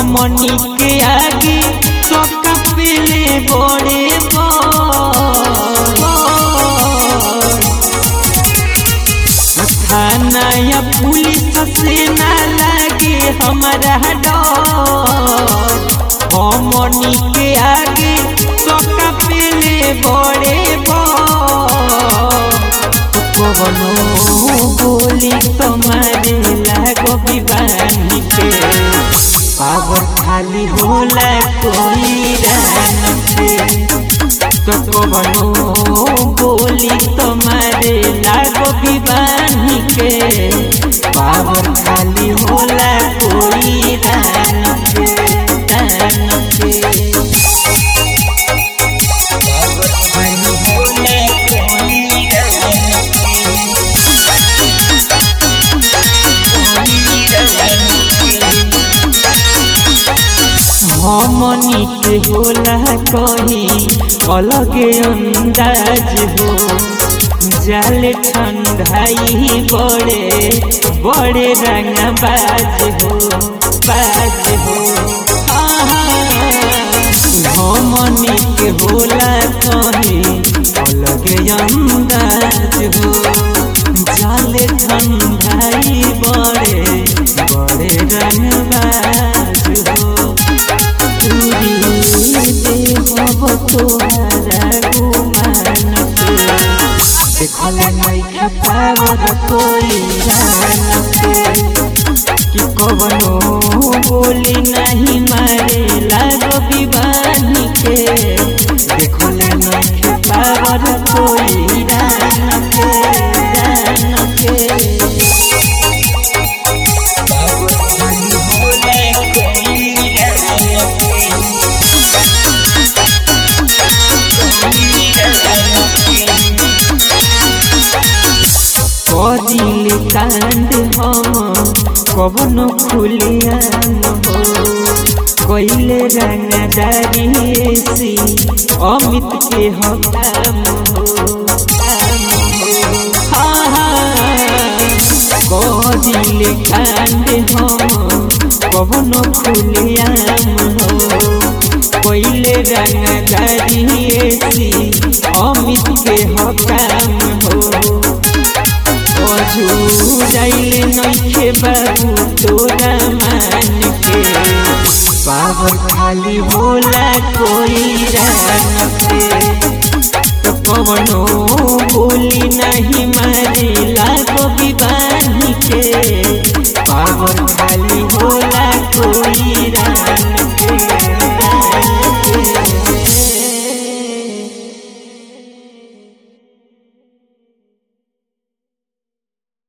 हमनी के आगे सबका पहले बड़े थाना या पुलिस से ना लागे हमारा डर। हमनी के आगे सबका पहले बड़े कवनो बोली तुम्हारे लागो विवाही के पावर खाली होला कोई रान पे। तो कवनो बोली तुम्हारे लागो विवाही के पावर खाली होला कोई रान पे रान पे। हमनी के होला कहीं अलगे अंदाज हो। जाले ठंडाई बड़े बड़े रंगबाज हो बाज हो। हमनी के होला कहीं अलगे अंदाज हो। जाले ठंडाई बड़े बड़े रंगबाज हो। देखला नहीं पावर कोई रान पे कि कवनो बोली नहीं मारे लागो विवाही के। देखला नहीं पावर कोई रान पे रान पे। दिल कांड हम कवनो खुलियान हो। कोइले रंगदारी सी अमित के हकाम हो। दिल कांड हम कवनो खुलियान हो। कोइले रंगदारी सी अमित के हकाम हो। जाइले नइखे बाबू तोरा मान के पावर खाली होला कोई रान पे। तो कवनो बोली नहीं मारे लागो विवाही के पावर खाली होला